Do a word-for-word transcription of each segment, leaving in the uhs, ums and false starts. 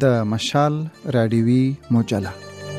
د مشال رادیوي مجله.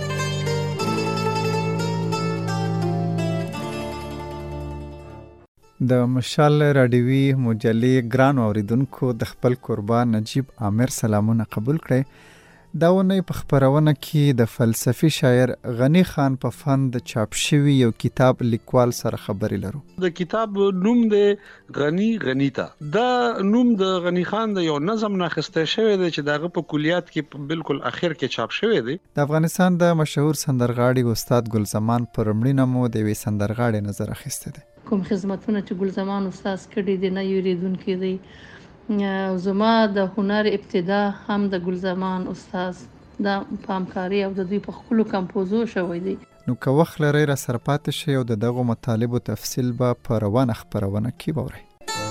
د مشال رادیوي مجلې ګران اوریدونکو د خپل قربان نجیب عامر سلامونه قبول کړئ. دا ونې په خپرونه کې د فلسفي شاعر غنی خان په فن د چاپ شوي یو کتاب لیکوال سره خبرې لرو. د کتاب نوم د غنی غنیتا. دا نوم د غنی خان د یو نظم نه اخیسته شوی دی چې دغه په کلیات کې بالکل اخر کې چاپ شوی دی. د افغانستان د مشهور سندرغاړي استاد ګل زمان پر مړینه مو د وی سندرغاړي نظر اخیسته دی. کوم خدمتونه چې ګل زمان استاد کړي دي نه یریدونکو دی. زما د هنر ابتدا هم د ګل زمان استاد د پامکاری او د دوی په خپل کمپوزو شوی دی. نو که وخت لري را سرپات شي او د دغه مطالب او تفصیل به په روانه خبرونه کې ووري.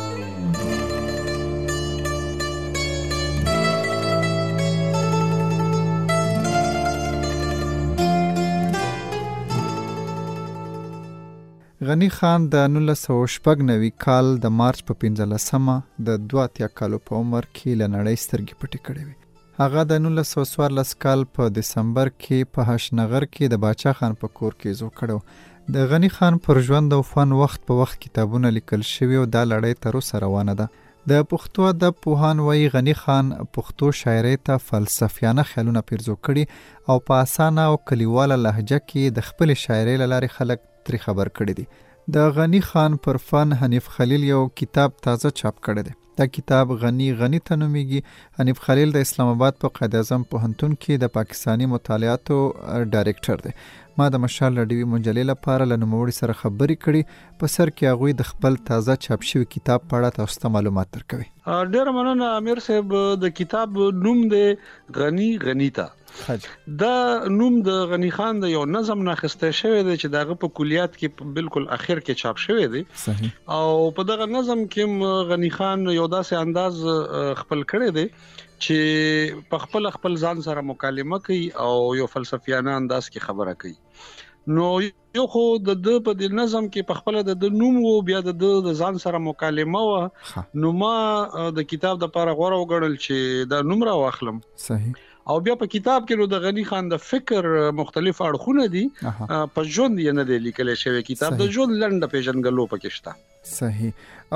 غنی خان د نولس سوه شپږ نوي کال د مارچ په پنځلسمه د دوه اتیا کالو په عمر کې له نړۍ سترګې پټې کړې وې. هغه د نولس سوه څوارلس کال په دسمبر کې په هشنغر کې د باچا خان په کور کې زو کړو. د غنی خان پر ژوند او فن وخت په وخت کتابونه لیکل شوي او دا لړۍ تر اوسه روانه ده. د پښتو ادب پوهان وایي غنی خان پښتو شاعرۍ ته فلسفیانه خیالونه پیرزو کړي او په اسانه او کلیواله لهجه کې د خپل شاعرۍ له لارې خلک تری خبر کړی دی. د غنی خان پر فن حنیف خلیل یو کتاب تازه چاپ کړی دی. دا کتاب غنی غنی ته نومیږي. حنیف خلیل د اسلام آباد په قائد اعظم پوهنتون کې د پاکستانی مطالعاتو ډایرکټر دی. ما د مشال رادیوي مجلې لپاره له نوموړي سره خبرې کړي. په سر کې هغوی د خپل تازه چاپ شوي کتاب په اړه تاسو ته معلومات درکوي. ډېر مننه امیر صاحب. د کتاب نوم دی غنی غنیتا. دا نوم د غنی خان د یو نظم نه اخیسته شوی دی چې دغه په کلیات کې بالکل اخر کې چاپ شوی دی. صحیح. او په دغه نظم کې غنی خان یو داسې انداز خپل کړی دی چې په خپل خپل ځان سره مکالمه کوي او یو فلسفیانه انداز کې خبره کوي. نو یو خو د د په د نظم کې په خپل د نوم او بیا د د ځان سره مکالمه و. نو ما د کتاب د لپاره غوړه وګڼل چې دا نوم را واخلم. صحیح. او بیا په کتاب کې نو د غنی خان د فکر مختلف اړخونه دي. په ژوند یې نه دی لیکل شوی. کتاب د ژوند لنډه پیژنګلو پکې شته. صحیح. او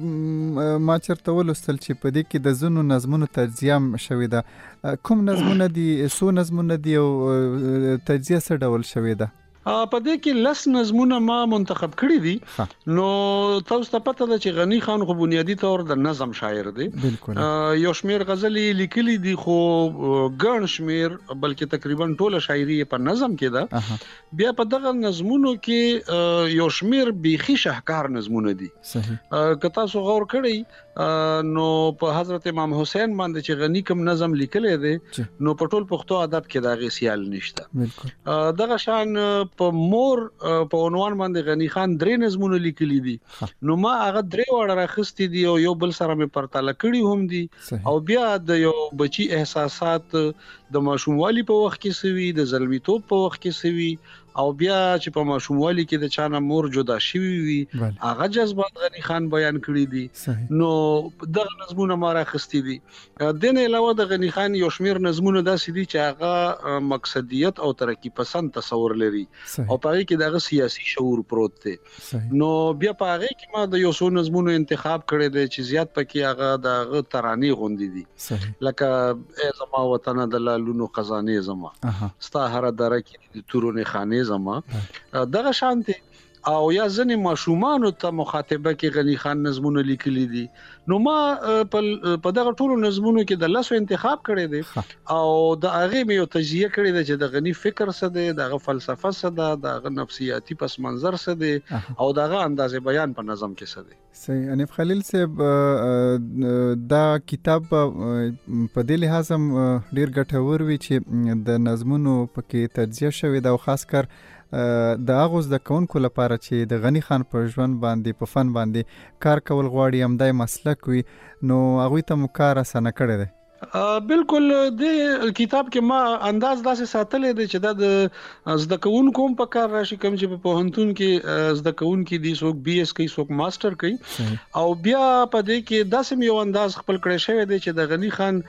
ما چرته ولوستل چې په دې کې د زونو نظمونو تجزیه شوې ده. کوم نظمونه دي؟ سو نظمونه دي او تجزیه څه ډول شوې ده؟ په دې کې لس نظمونه ما منتخب کړی دي. نو تاسو ته پته ده چې غنی خان خو بنیادی طور د نظم شاعر دی. بالکل. یو شمیر غزلې لیکلي دي خو ګڼ شمیر بلکې تقریبا ټوله شاعري په نظم کې ده. بیا په دغه نظمونو کې یو شمیر بیخي شاهکار نظمونه دي. صحیح. که تاسو غور کړئ نو په حضرت امام حسین باندې چې غنی کوم نظم لیکلی دی نو په ټول پښتو ادب کې دا غي سیال نشته. بالکل. دغه شان په مور په عنوان باندې غنی خان درې نظمونه لیکلي دي. نو ما هغه درې وړه راخستې دي او یو بل سره مې پرتله کړي هم دي. او بیا د یو بچي احساسات د ماشوموالي په وخت کې سوي، د زلمیتوب په وخت کې سوي، او بیا چې په ماشوموالي کې د چانه مور جدا شوی وي هغه جذبات غنی خان بیان کړی دي. نو دغه نظمونه ما راخستې دي. د نه علاوه د غنی خان یو شمیر نظمونه داسې دي چې هغه مقصدیت او ترقی پسند تصور لري او په هغه کې دغه سیاسي شعور پروت دی. نو بیا په هغه کې ما د یو څو نظمونو انتخاب کړی دی چې زیات پکې هغه دغه ترانې غوندي دي. لکه ای زما وطن د لالونو خزانه زما ستا هر دره کې د تورونه خانه زما دغه شانتي. او یا ځنې ماشومانو ته مخاطبه کې غنی خان نظمونه لیکلي دي. نو ما په دغه ټولو نظمونو کې د لاسو انتخاب کړی دی او د هغه مې یو تجزیه کړی دی چې د غنی فکر څه دی، دغه فلسفه څه ده، دغه نفسیاتی پس منظر څه دی او دغه انداز بیان په نظم کې څه دی. صحیح. حنیف خلیل صاحب دا کتاب په دې لحاظ هم ډیر ګټور وي چې د نظمونو پکې تجزیه شوې ده او خاص کر د هغو زده کوونکو لپاره چې د غنی خان په ژوند باندې په فن باندې کار کول غواړي همدای مسلک وي نو هغوی ته مو کار اسانه کړی دی. بالکل د کتاب کې ما انداز داسې ساتلې دی چې دا د زده کوونکو په کار راشي، کوم چې په پوهنتون کې زده کوونکو دي، څوک بي اس کوي، څوک ماستر کوي، او بیا په دې کې داسې یو انداز خپل کړی شوی دی چې د غنی خان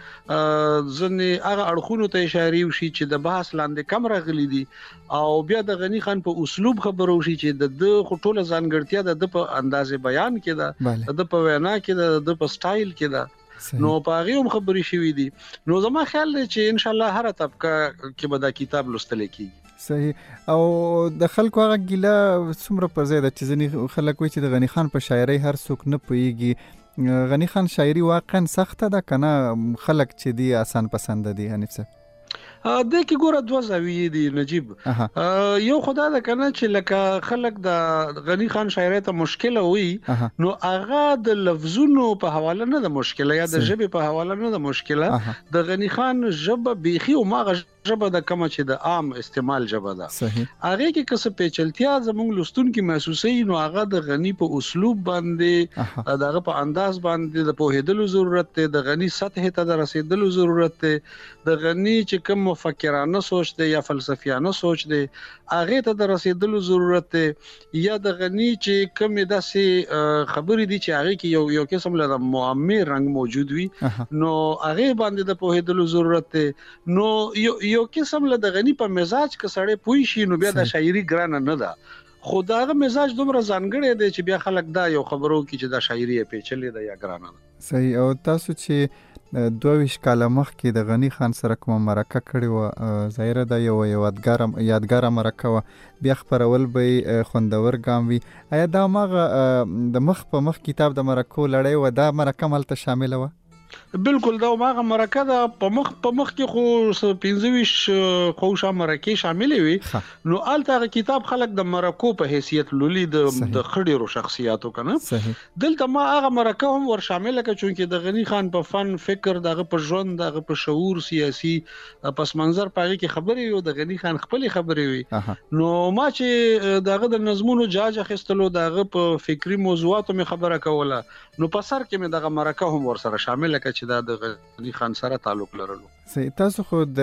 ځنې هغه اړخونو ته اشاره وشي چې د بحث لاندې کم راغلي دي، او بیا د غنی خان په اسلوب خبرو شي چې د د خټوله ځانګړتیا د په انداز بیان کې ده، د په وینا کې ده، د په سټایل کې ده، نو پاغي هم خبري شوې دي. نو زما خیال دی چې ان شاء الله هر طبقه کې به دا کتاب لوستل کیږي. صحیح. او د خلکو هغه ګیله څومره پر ځای ده چې ځنې خلک وایي چې د غنی خان په شاعرۍ هر څوک نه پوهیږي. غنی خان شاعري واقعا سخته ده کنه خلک چې دی آسان پسند دي؟ حنیف صاحب د کی ګوره دوه زاویې دي نجیب. یو خدای دا کنه چې لکه خلک د غنی خان شاعرۍ ته مشکله وي، نو هغه د لفظونو په حواله نه د مشکله یا د ژبې په حواله نه د مشکله، د غنی خان ژبه بيخي او ماغه ژبه د کوم چې د عام استعمال ژبه ده، هغه کې کس پیچلتیا زموږ لستون کې محسوسي، نو هغه د غنی په اسلوب باندې دغه په انداز باندې د پوهېدلو ضرورت دی، د غنی سطح ته د رسیدلو ضرورت دی، د غنی چې کوم مفکرانه سوچ دی یا فلسفیانه سوچ دی هغه ته د رسیدلو ضرورت دی، یا د غنی چې کوم داسې خبرې دي چې هغه کې یو یو قسم له معمر رنگ موجود وي، نو هغه باندې د پوهېدلو ضرورت دی. نو یو یو قسم له د غنی په مزاج کې سړی پوي شي، نو بیا د شاعري ګرانه نه ده، خداغه مزاج دومره ځانګړی دی چې بیا خلک دا یو خبرو کې چې د شاعري پیچلې ده یا ګرانه ده. صحیح. او تاسو چې دوه کاله مخکې د غنی خان سره کوم مرکه کړې و، ظاهره دا یو یادګار یادګار مرکه و، بیا خبرول به خوندور ګام وي. آیا دا مغه د مخ په مخ کتاب د مرکو لړۍ و دا مرکه ملته شامل و؟ بالکل دا ماغه مرکه ده په مخ په مخ کې خو پنځه ویش خوشا مرکه شاملې وي، نو آلته کتاب خلک د مرکو په حیثیت لولي د د خړيرو شخصیاتو کنه. دلته ما هغه مرکه هم ور شامل کړه چې د غنی خان په فن فکر دغه په ژوند دغه په شعور سیاسي پس منظر پاره کې خبرې وي، د غنی خان خپل خبرې وي، نو ما چې دغه د نظمونو جاج اخیستلو دغه په فکری موضوعاتو می خبره کوله، نو په سر کې مې دغه مرکه هم ور سره شامل چې دا د غنی خان سره تعلق لرلو. صحیح. تاسو خو د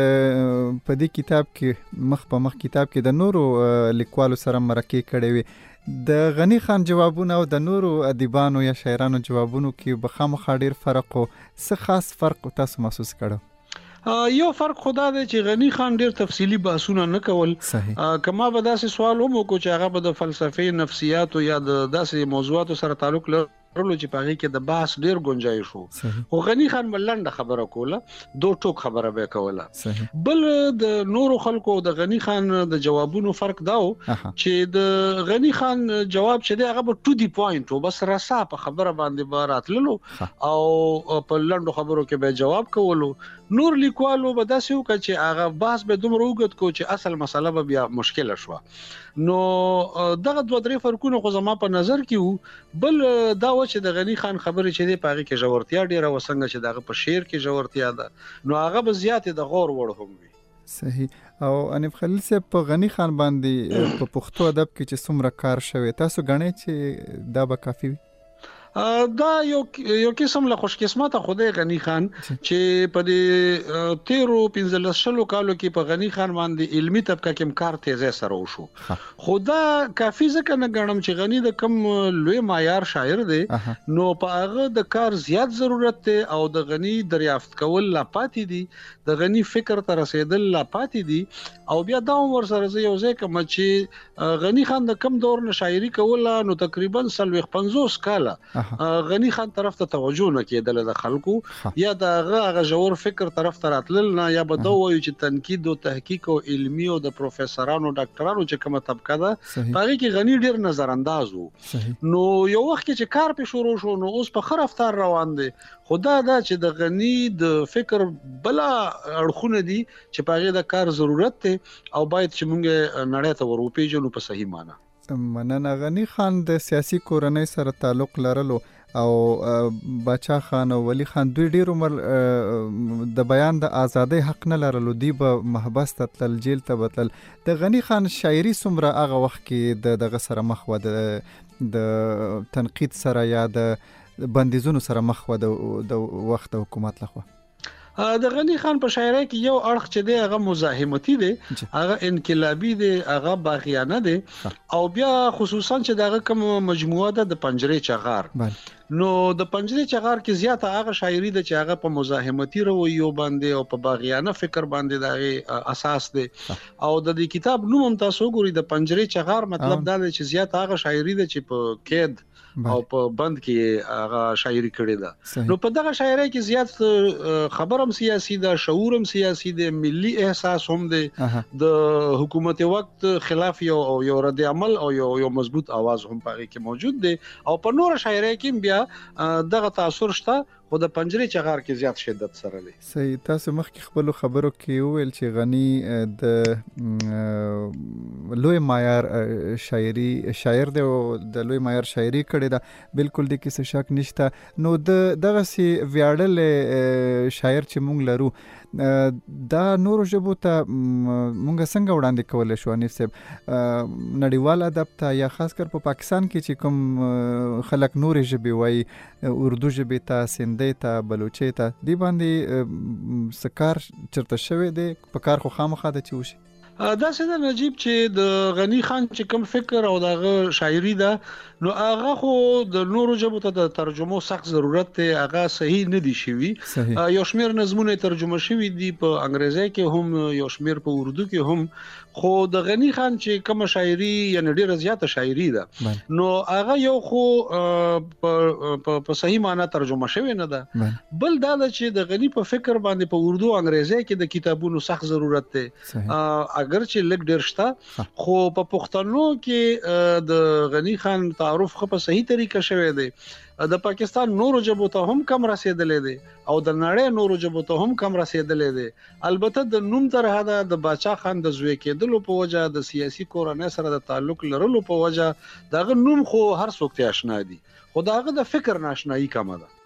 په دې کتاب کې مخ په مخ کتاب کې د نورو لیکوالو سره مرکه کړې وي، د غنی خان جوابونه او د نورو ادیبانو یا شاعرانو جوابونو کې بخامخا ډیر فرق او څه خاص فرق تاسو محسوس کړو؟ یو فرق خدا دی چې غنی خان ډیر تفصیلی بحثونه نه کول. کما به داسې سوال هم وکړو چې هغه به د فلسفي نفسیات یا د داسې موضوعاتو سره تعلق لري رلو چې پاږي کې د بحث ډیر گنجائش وو، خو غنی خان ملنډه خبره کوله، دو ټوک خبره به کوله. بل د نورو خلکو د غنی خان د جوابونو فرق داو چې د غنی خان جواب چې دی هغه به ټو دی پوینټ و، بس راسا په خبره باندې باراتللو او په لنډو خبرو کې به جواب کولو. نور لیکوالو به داسې وکړي چې هغه بحث به دومره وګت کو چې اصل مسله به بیا مشکله شوه. نو دغه دوه درې فرقونه خو زما په نظر کې وو. بل دا و چې د غنی خان خبرې چې دی پاږي کې ژورتیا ډیره وسنګ چې دغه په شعر کې ژورتیا ده، نو هغه به زیاتې د غور وړ هم وي. صحیح. او انیف خلیل صاحب په غنی خان باندې په پښتو ادب کې چې څومره کار شوی، تاسو غنئ چې دا به کافي وي؟ دا یو یو قسم له خوش قسمته خدای غنی خان چې په دې تیرو پنځلس شلو کالو کې په غنی خان باندې علمی طبقه کې کار تیزه سره وشو. خدا کافی ځکه نه غنم چې غنی د کم لوی معیار شاعر دی، نو په هغه د کار زیات ضرورت دی او د غنی دریافت کول لا پاتې دي، د غنی فکر ته رسیدل لا پاتې دي. او بیا دا ور سره یو ځای کوم چې غنی خان د کم دور نه شاعري کوله، نو تقریبا سلوخ پنځوس کاله غنی خان طرف ته توجه نه کېدل د خلکو، یا د هغه ژور فکر طرف ته راتلل نه، یا به دا وایي چې تنقید او تحقیق او علمی او د پروفیسورانو ډاکټرانو چې کومه طبقه ده هغه کې غنی ډیر نظر انداز وو. نو یو وخت چې کار په شروع شو، نو اوس په خر افطار روان دي. خدا دا چې د غنی د فکر بلا اړخونه دي چې پاغه د کار ضرورت ته او باید چې مونږ نړۍ ته ورو په صحیح معنی. مننه. غنی خان د سیاسي کورنۍ سره تعلق لرلو او بچا خان او ولی خان دوی ډیر عمر د بیان د ازادۍ حق نه لرلو، دی به محبس ته تل جیل ته بتل. د غنی خان شاعري څومره هغه وخت کې د دغه سره مخ و، د تنقید سره یا د بندیزونو سره مخ و د وخت حکومت لخوا؟ د غنی خان په شاعرۍ کې یو اړخ چې دی هغه مزاحمتي دی، هغه انقلابي دی، هغه باغیانه دی، او بیا خصوصا چې دغه کوم مجموعه ده د پنجرې چغار. نو د پنجرې چغار کې زیاته هغه شاعري ده چې هغه په مزاحمتي رویو باندې او په باغیانه فکر باندې دغه اساس دی. او د دې کتاب نوم هم تاسو ګورئ د پنجرې چغار، مطلب دا دی چې زیاته هغه شاعري ده چې په قید او په بند کې هغه شاعري کړې ده. نو په دغه شاعري کې زیات خبرم سیاسي ده، شعورم سیاسي ده، ملي احساس هم ده، د حکومت وخت خلاف یو یو رد عمل او یو یو مضبوط आवाज هم پاره کې موجود ده. او په نور شاعري کې بیا دغه تاثیر شته، خو د پنجرې چغار کې زیات شدت سره دی. صحیح. تاسو مخکې خپل خبرو کې ویل چې غنی د لوی معیار شاعري شاعر دی او د لوی معیار شاعري کړې ده، بالکل د کیسه شک نشته. نو د دغه سي ویاړل شاعر چې مونږ لرو دا نور ژبو ته مونږ څنګه وړاندې کولای شو انیف صاحب؟ نړیوال ادب ته یا خاص کر په پاکستان کې چې کوم خلک نور ژبې وایي، اردو ژبې ته، سندي ته، بلوچي ته، دی باندې سکار چرته شوی دی په کار خو خامخا ده چې وشي. دا څه نجیب چې د غنی خان چې کوم فکر او دغه شاعري ده، نو هغه خو د نورو ژبو ته د ترجمه سخت ضرورت دی، هغه صحیح نه دی شوی. یو شمیر نظمونه ترجمه شوی دي په انګریزي کې هم، یو شمیر په اردو کې هم، خو د غنی خان چې کوم شاعري یعنی ډیره زیاته شاعري ده، نو هغه یو خو په صحیح معنی ترجمه شوی نه ده. بل دا چې د غنی په فکر باندې په اردو او انګریزي کې د کتابونو سخت ضرورت دی، اگر چې لګ ډیر شته، خو په پښتنو کې د غنی خان تعارف خو په صحیح طریقه شوی دی. د پاکستان نورو ژبو ته هم کم رسیدلې دي او د نړۍ نورو ژبو ته هم کم رسیدلې دي. البته د نوم طرحه ده د باچا خان د زوی کېدلو په وجه، د سیاسي کورنۍ سره د تعلق لرلو په وجه، دغه نوم خو هر څوک ته آشنا دي، خو دغه د فکر ناشنایی کمه ده.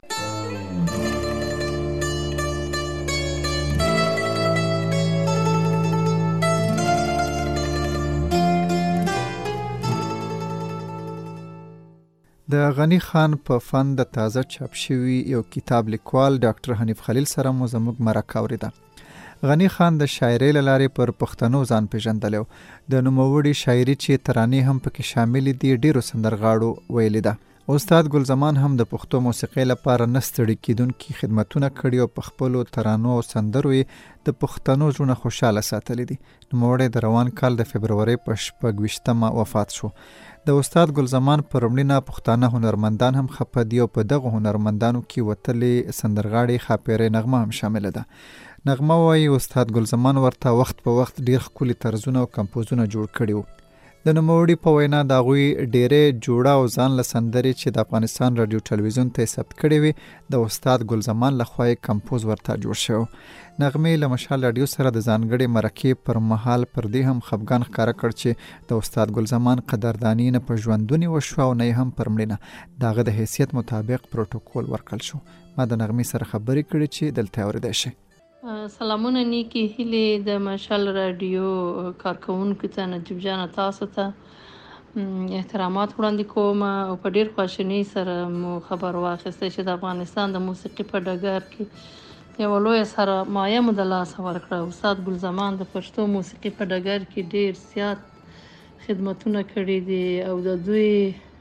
د غنی خان په فن د تازه چاپ شوی یو کتاب لیکوال ډاکټر حنیف خلیل سره مو زموږ مرکه اوریده. غنی خان د شاعرۍ له لارې پر پښتنو ځان پیژندلی، د نوموړي شاعري چې ترانې هم پکې شامل دي ډیرو سندرغاړو ویلې ده. استاد ګل زمان هم د پښتو موسیقۍ لپاره نه ستړي کیدونکي خدمتونه کړي او په خپلو ترانو او سندرو یې د پښتنو زړونه خوشاله ساتلي دي. نوموړی د روان کال د فبرورۍ په شپږ ویشتمه وفات شو. د استاد ګل زمان پر مړینه پښتانه هنرمندان هم خفه دي او په دغه هنرمندانو کې وتلې سندرغاړې ښاپیرۍ نغمه هم شامله ده. نغمه وایي استاد ګل زمان ورته وخت په وخت ډیر ښکلي طرزونه او کمپوزونه جوړ کړي وو. د نوموړي په وینا د هغوی ډیرې جوړه او ځان له سندرې چې د افغانستان راډیو ټلویزیون ته یې ثبت کړې وي د استاد ګل زمان لخوا یې کمپوز ورته جوړ شو. نغمې له مشال راډیو سره د ځانګړې مرکې پر مهال پر دې هم خفګان ښکاره کړ چې د استاد ګل زمان قدرداني نه په ژوندوني وشوه او نه یې هم پر مړینه د هغه د حیثیت مطابق پروتوکول ورکړل شو. ما د نغمې سره خبرې کړې چې دلته اورېدای شئ. سلامونه نیکی هیلې د مشال راډیو کارکونکو ته، نجیب جان تاسو ته احترامات وړاندې کوم او په ډیر خواشینۍ سره مو خبر واخیستی چې د افغانستان د موسیقي په ډګر کې یوه لویه سرمایه مو د لاسه ورکړه. استاد ګل زمان د پښتو موسیقي په ډګر کې ډیر زیات خدمتونه کړي دي او د دوی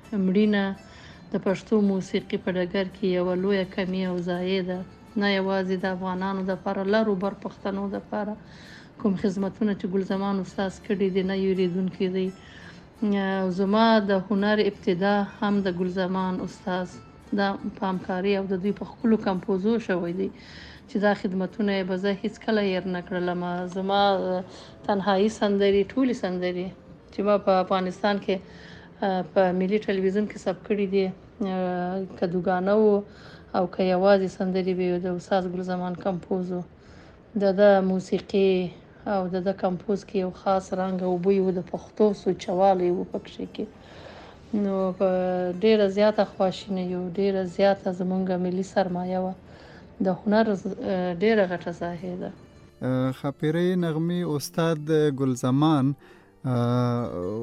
مړینه د پښتو موسیقي په ډګر کې یوه لویه کمی او ضایع ده، نه یوازې د افغانانو دپاره لرو بر پښتنو دپاره کوم خدمتونه چې ګل زمان استاد کړي دي نه یریدونکي دی. زما د هنر ابتدا هم د ګل زمان استاد د په همکاري او د دوی په ښکلو کمپوزو شوی دی چې دا خدمتونه یې به زه هېڅکله هېر نه کړلم. زما تنهایي سندرې، ټولې سندرې چې ما په افغانستان کې په ملي ټلویزیون کې ثبت کړي دي، که دوګانه وو او که یوازې سندرې وي، د استاد ګل زمان کمپوز و. د ده موسیقي او د ده کمپوز کې یو خاص رنګ او بوی و، د پښتو سوچوالی و پکښې کې. نو په ډیره زیاته خواشینۍ او ډیره زیاته زمونږ ملي سرمایه وه، د هنر ډیره غټه ساحې ده. ښاپیرۍ نغمې استاد ګل زمان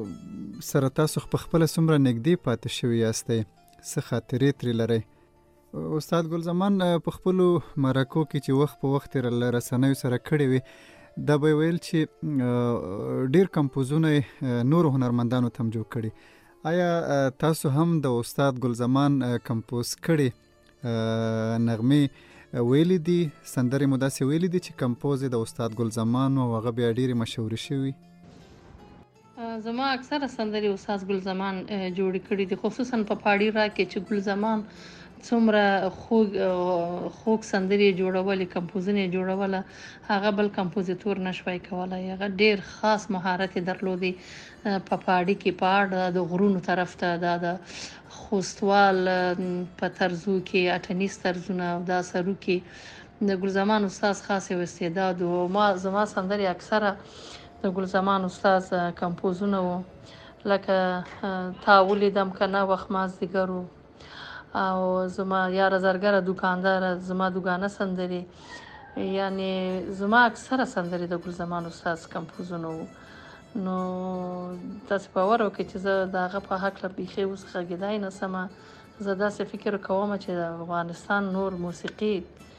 سره تاسو په خپله څومره نږدې پاتې شوي یاستئ؟ څه خاطرې ترې لرئ؟ استاد ګل زمان په خپل مرکو کې چې وخت په وخت ر رسنیو سره کړی وي دا به ویل چې ډیر کمپوزونه نور هنرمندانو تم جوړ کړي آیا تاسو هم د استاد ګل زمان کمپوز کړي نغمه ویلې دي سندرې مداسې ویلې دي چې کمپوز د استاد ګل زمان او هغه بیا ډیره مشهور شوی زما اکثره سندرې استاد ګل زمان جوړ کړي دي خصوصا په پاړی را کې چې ګل زمان څومره خوږ خوږ سندرې جوړولې کمپوزینې جوړوله هغه بل کمپوزیتور نشوي کولای هغه ډیر خاص مهارت درلودي په پاړی کې پاړ د غرونو طرف ته د خوستوال په طرزو کې اټنیس طرزونه او دا سرو کې د ګل زمان استاد خاص استعداد او ما زما سندرې اکثره د ګل زمان استاد کمپوزونه وو لکه تا ولیدم کنه وخت مازدیګرو او زما یار زرګره دکاندار زما دکانه سندرې یعنی زما اکثره سندرې د ګل زمان استاد کمپوزونه وو نو تاسو په ورو کې چې زه دغه په حق له بيخي اوس خګیدای نه سم زه داسې فکر کوم چې د افغانستان نور موسیقي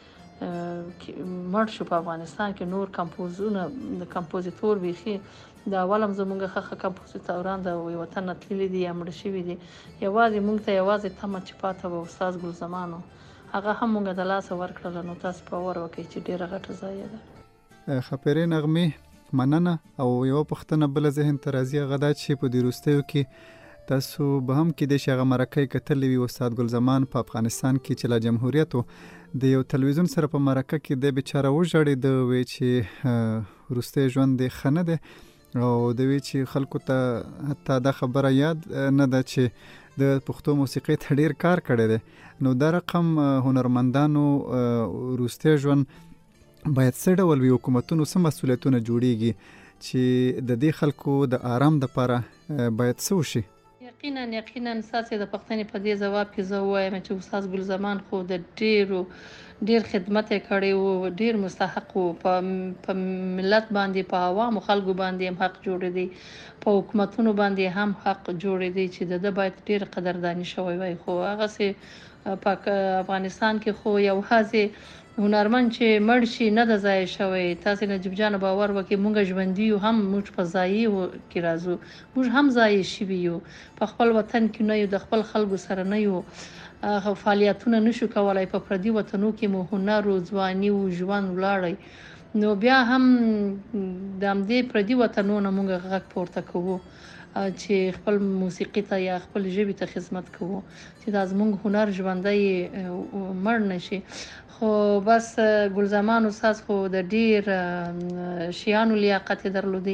مړ شو په افغانستان کې نور کمپوزونه د کمپوزیتور بيخي دا ولم زمونږ خخه کمپوزیتوران د وطن تللی دي امر شوی دي یوازې مونږ ته یوازې تم چې پاته و استاد ګل زمانو هغه هم مونږ د لاس ورکړل نو تاسو په ور وکړي چې ډیره غټه ځای ده خبرې نغمه مننه او یو پښتنه بل ذهن ترازی غدا چې په دیروستیو کې تاسو به هم کې د شغه مرکه کتلې وي استاد ګل زمان په افغانستان کې چې لا جمهوریت د یو تلویزیون سره په مرکه کې د بیچاره وژړې د وی چې روسته ژوند د خنه ده او د وی چې خلکو ته حتی دا خبره یاد نه ده چې د پښتو موسیقي ته ډیر کار کړی دی نو دا رقم هنرمندانو روسته ژوند باید څه ډول وي حکومتونو څه مسؤلیتونه جوړیږي چې د دې خلکو د آرام لپاره باید څه وشي یقینا یقینا ساسي د پښتنې په دې جواب کې زه وایم چې استاد ګل زمان خو د ډیرو ډیر خدمت کړي او ډیر مستحق او په ملت باندې په عوام خلکو باندې هم حق جوړ دي په حکومتونو باندې هم حق جوړ دي چې د باید ډیر قدردانی شوی وي خو هغه سه په افغانستان کې خو یو هڅه هنرمند چې مړ شي نه د ځای شوی تاسو نجیب جان باور وکي مونږ ژوندۍ هم موږ په ځای کې راځو موږ هم ځای شي یو په خپل وطن کې نه یو د خپل خلکو سره نه یو فعالیتونه نشو کولای په پردي وطنو کې مو هنر او ځواني او ژوند ولاړی نو بیا هم د همدې پردي وطنو نه مونږ غږ پورته کوو چې خپل موسیقي ته یا خپل ژبې ته خدمت کوو چې دا زموږ هنر ژوندۍ مړ نشي خو بس ګل زمان استاد خو د ډیر شیانو لیاقت درلودي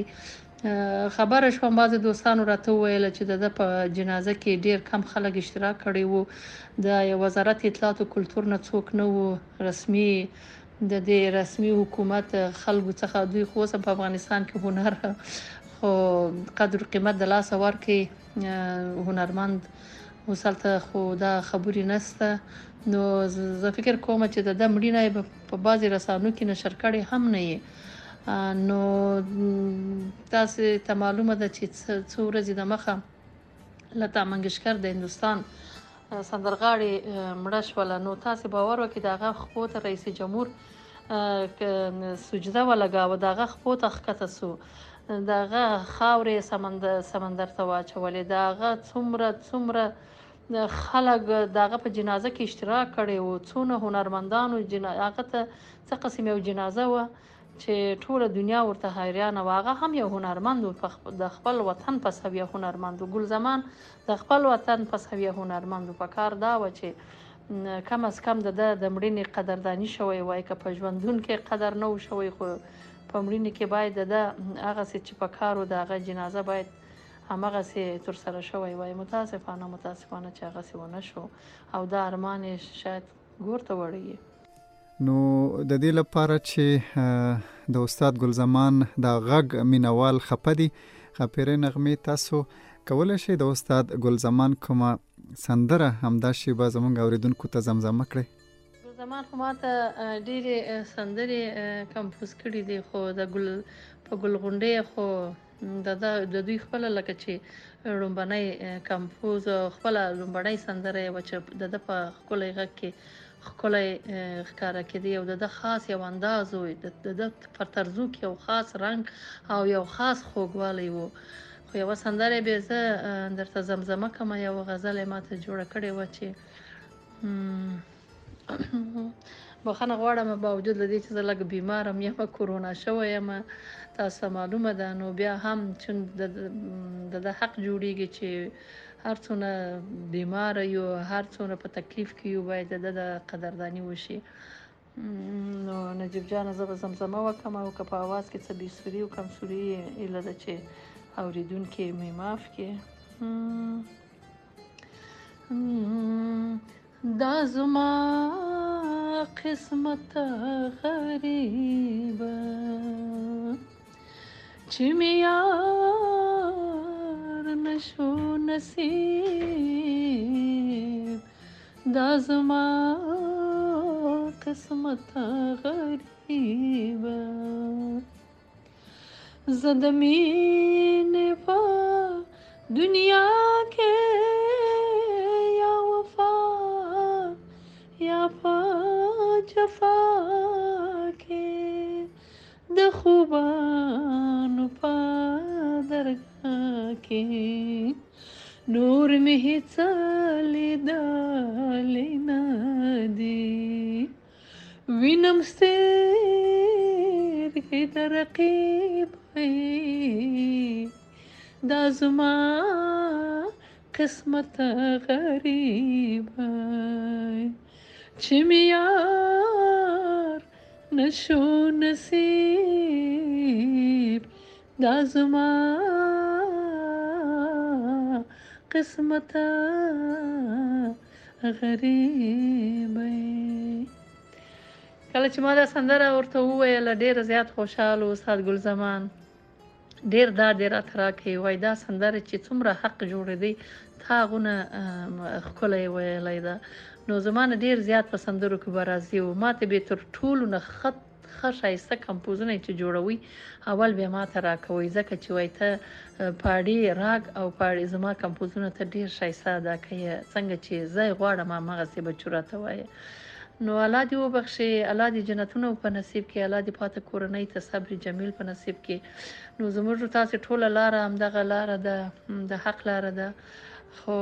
خبره شوم بعض دوستانو راته ویل چې د په جنازه کې ډیر کم خلک اشتراک کړي وو د وزارت اطلاعات او کلتور نه څوک نه وو رسمي د دې رسمي حکومت خلکو څخه دوی خو په افغانستان کې هنر خو قدر قیمت د لاس ورکې هنرمند وسلته خو دا خبري نسته نو زه فکر کوم چې د مړینه په بازي رسانو کې نشر کړي هم نه یې نو تاسو ته معلومه ده چې څو ورځې د مخه لتا منګشکر د هندستان سندرغاړي مړه شول نو تاسو باور وکړئ دغه خو ته رئیس جمهور سجده ولګاوه دغه خو ته ښکته سو دغه خاورې سمندر سمندر ته واچولې دغه څومره څومره خلک دغه په جنازه کې اشتراک کړي او څونه هنرمندانو جنازه ته څه قسم یو جنازه و چې ټول دنیا ورته حیران و هغه هم یو هنرمند د خپل وطن په سویه هنرمند ګل زمان د خپل وطن په سویه هنرمند په کار دا و چې کم از کم د د مړینې قدردانی شوی وای که په ژوندون کې قدر نه شوی خو په مړینې کې باید د هغه چې په کارو دغه جنازه باید همغه سي تر سره شوی وای متاسفانه متاسفانه چې هغه سي ونه شو او دا ارمان شاید ګورته وړي نو د دې لپاره چې د استاد ګل زمان د غږ مینوال خپدي خپره نغمه تاسو کولای شئ د استاد ګل زمان کومه سندره همدا شی به زمونږ اوریدونکو ته زمزمه کړئ ګل زمان خو ماته ډېرې سندرې کمپوز کړي دي خو د ګل په ګل غونډې خو د د دوی خپل لکه چې لومبنۍ کمپوز خپل لومبنۍ سندره و چې د د په خپل غږ کې خپلای ښکارا کېدی او د خاص یو انداز وي د د پر طرزو کې یو خاص رنگ او یو خاص خوږوالی وو. خو یو سندره به زه درته زمزمه کوم، یو غزل ماته جوړه کړې و چې بخښنه غواړم باوجود له دې چې زه لږ بیمار یم، یم کورونا شوی یم، تاسو معلومه ده. نو بیا هم چې د حق جوړیږي چې هر څونه بیمار یو، هر څونه په تکلیف کې یو، باید د قدردانی وشي. نو نجیب جان زه به زمزمه وکم او که په اواز کې څه بیسوري او کمسوري ایله ده چې اوریدونکي مې معاف کړي. دا زما قسمت غریبه چې مې یار نشو نصیب، دا زما قسمت غریبه. زه د مینې په دنیا کې یا وفا یا په جفا کې د خوبانو په درگاه کې نور مې هیڅ لیدلی نه دي. وینم سترګې د رقیب دا زما قسمت غریبه چې مې یار نشو نصیب، دا زما قسمت غریبه. کله چې ما دا سندره ورته وویله ډېر زیات خوشحاله استاد ګل زمان ډېر دا ډېر راته راکوي، وایي دا سندره چې څومره حق جوړېدی تا هغونه ښکلی ویلی ده. نو زما نه ډېر زیات په سندرو کې به راځي و، ما ته به تر ټولو نه ښه ښه ښایسته کمپوزونه چې جوړوي اول بیا ما ته راکوئ، ځکه چې وایي ته پاړې راګ او پاړې زما کمپوزونه ته ډېر ښایسته ادا کوي، څنګه چې زه یې غواړم هماغسې بچو راته وایي. نو الله دې وبخښي، الله دې جنتونه په نصیب کې، الله دې پاته کورنۍ ته صبر جمیل په نصیب کې. نو زموږ تاسې ټوله لاره همدغه لاره ده، د حق لاره ده. خو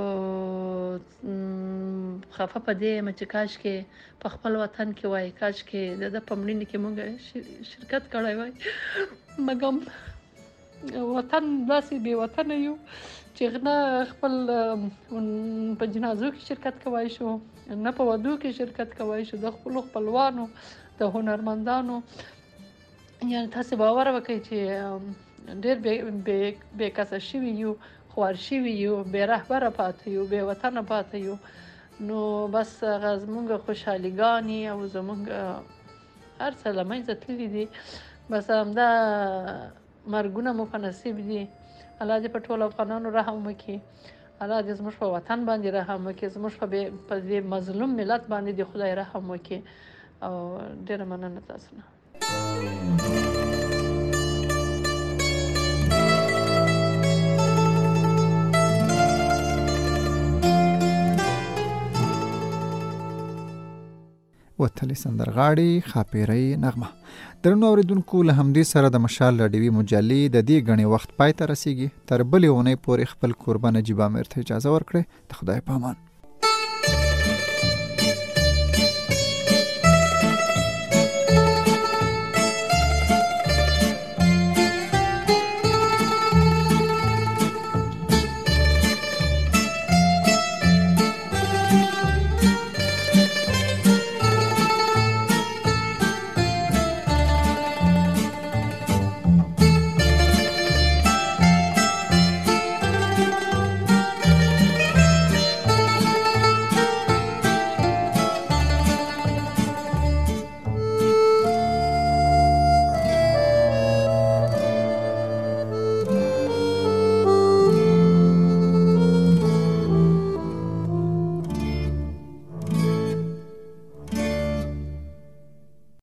خفه په دې یم چې کاش کې په خپل وطن کې وای، کاش کې د ده په مړینې کې مونږ شرکت کړی وای، مګم وطن داسې بې وطنه یو چې نه خپل په جنازو کې شرکت کوای شو، نه په ودو کې شرکت کوای شو، د خپلو خپلوانو د هنرمندانو. یعنې تاسې باور وکړئ چې ډېر بې کسه شوي یو، خوار شوي یو، بې رهبره پاته یو، بې وطنه پاته یو. نو بس هغه زمونږ خوشحاليګانې او زمونږ هر څه له منځه تللي دي، بس همدا مرګونه مو په نصیب دي. الله دې په ټولو افغانانو رحم وکړي، الله دې زموږ په وطن باندې رحم وکړي، زموږ په دې مظلوم ملت باندې دې خدای رحم وکړي. او ډېره مننه تاسو نه. وتلې سندرغاړي ښاپیرۍ نغمه. درنو اوریدونکو، له همدې سره د مشال راډیوي مجلې د دې ګڼې وخت پای ته رسیږي. تر بلې اونۍ پورې خپل کوربه نجیب امیر ته اجازه ورکړئ. د خدای په امان.